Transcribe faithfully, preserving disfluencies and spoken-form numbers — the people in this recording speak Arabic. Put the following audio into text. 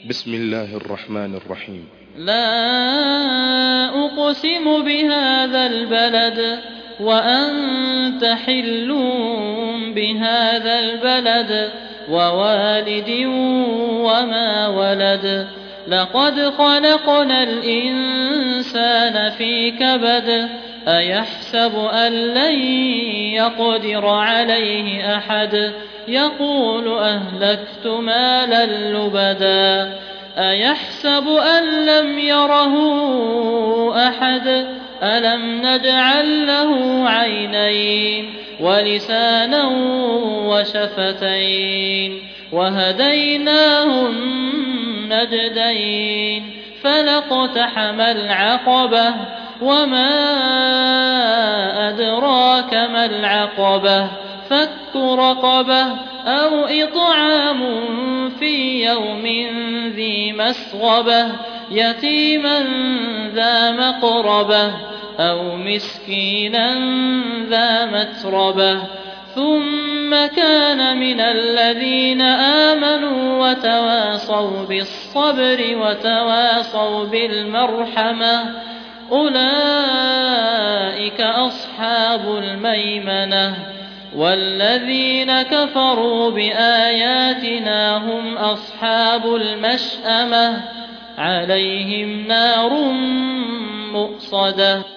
بسم الله الرحمن الرحيم. لا أقسم بهذا البلد وأنت حل بهذا البلد ووالد وما ولد لقد خلقنا الإنسان في كبد أيحسب أن لن يقدر عليه أحد يقول أهلكت مالا لبدا أيحسب أن لم يره أحد ألم نجعل له عينين ولسانا وشفتين وهديناه النجدين فلاقتحم العقبة وما أدراك ما العقبة فك رقبة أو إطعام في يوم ذي مسغبة يتيما ذا مقربة أو مسكينا ذا متربة ثم كان من الذين آمنوا وتواصوا بالصبر وتواصوا بالمرحمة أولئك أصحاب الميمنة والذين كفروا بآياتنا هم أصحاب المشأمة عليهم نار مؤصدة.